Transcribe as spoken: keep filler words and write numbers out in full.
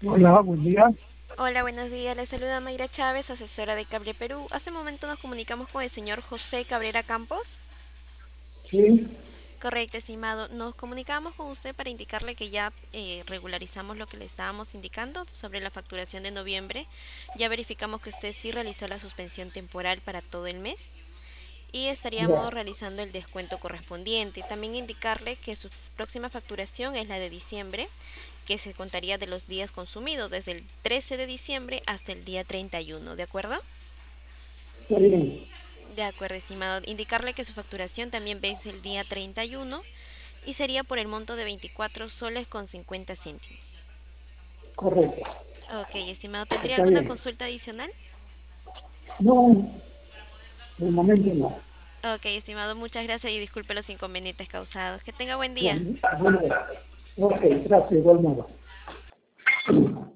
Hola, buen día. Hola, buenos días. Le saluda Mayra Chávez, asesora de Cable Perú. Hace un momento nos comunicamos con el señor José Cabrera Campos. Sí, Correcto, estimado. Nos comunicamos con usted para indicarle que ya eh, regularizamos lo que le estábamos indicando sobre la facturación de noviembre. Ya verificamos que usted sí realizó la suspensión temporal para todo el mes y estaríamos ya, realizando el descuento correspondiente. También indicarle que su próxima facturación es la de diciembre, que se contaría de los días consumidos desde el trece de diciembre hasta el día treinta y uno, ¿de acuerdo? está bien, De acuerdo, estimado. Indicarle que su facturación también vence el día treinta y uno y sería por el monto de veinticuatro soles con cincuenta céntimos. correcto, Ok, estimado, ¿tendría está alguna bien. consulta adicional? No, de momento no. Ok, estimado, muchas gracias y disculpe los inconvenientes causados. Que tenga buen día. Bueno, bueno, ok, gracias, igual modo.